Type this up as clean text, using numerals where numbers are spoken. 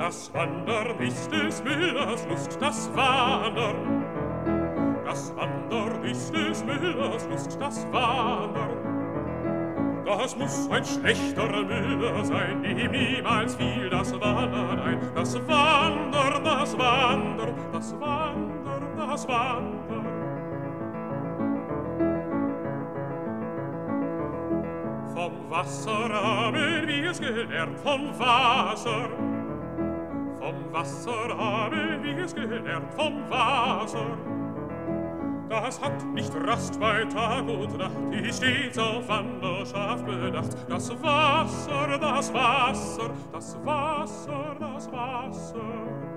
Das Wandern ist des Müllers Lust, das Wandern. Das Wandern ist des Müllers Lust, das Wandern. Das muss ein schlechter Müller sein, dem niemals fiel das Wandern ein. Das Wandern, das Wandern, das Wandern, das Wandern. Vom Wasser haben wir's gelernt, vom Wasser. Vom Wasser haben wir's gelernt, vom Wasser. Das hat nicht Rast bei Tag und Nacht, ist stets auf Wanderschaft bedacht. Das Wasser, das Wasser, das Wasser, das Wasser.